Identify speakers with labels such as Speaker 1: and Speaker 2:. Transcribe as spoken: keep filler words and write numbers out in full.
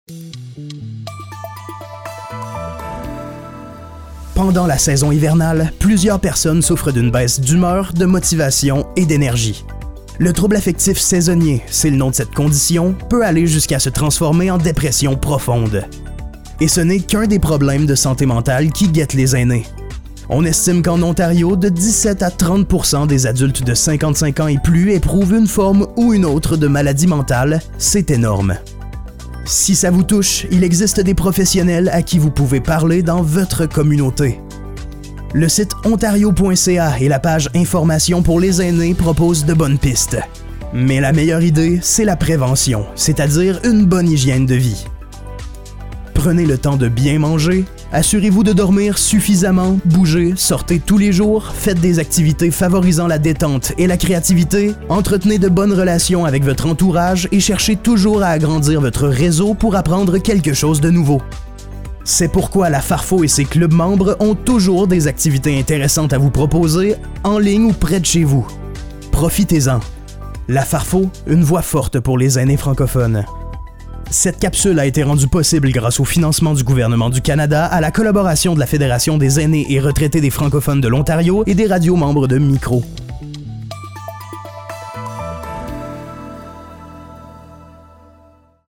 Speaker 1: Pendant la saison hivernale, plusieurs personnes souffrent d'une baisse d'humeur, de motivation et d'énergie. Le trouble affectif saisonnier, c'est le nom de cette condition, peut aller jusqu'à se transformer en dépression profonde. Et ce n'est qu'un des problèmes de santé mentale qui guettent les aînés. On estime qu'en Ontario, de dix-sept à trente pour cent des adultes de cinquante-cinq ans et plus éprouvent une forme ou une autre de maladie mentale. C'est énorme. Si ça vous touche, il existe des professionnels à qui vous pouvez parler dans votre communauté. Le site ontario point c a et la page Information pour les aînés proposent de bonnes pistes. Mais la meilleure idée, c'est la prévention, c'est-à-dire une bonne hygiène de vie. Prenez le temps de bien manger, assurez-vous de dormir suffisamment, bougez, sortez tous les jours, faites des activités favorisant la détente et la créativité, entretenez de bonnes relations avec votre entourage et cherchez toujours à agrandir votre réseau pour apprendre quelque chose de nouveau. C'est pourquoi la Farfo et ses clubs membres ont toujours des activités intéressantes à vous proposer, en ligne ou près de chez vous. Profitez-en. La Farfo, une voix forte pour les aînés francophones. Cette capsule a été rendue possible grâce au financement du gouvernement du Canada, à la collaboration de la Fédération des aînés et retraités des francophones de l'Ontario et des radios membres de Micro.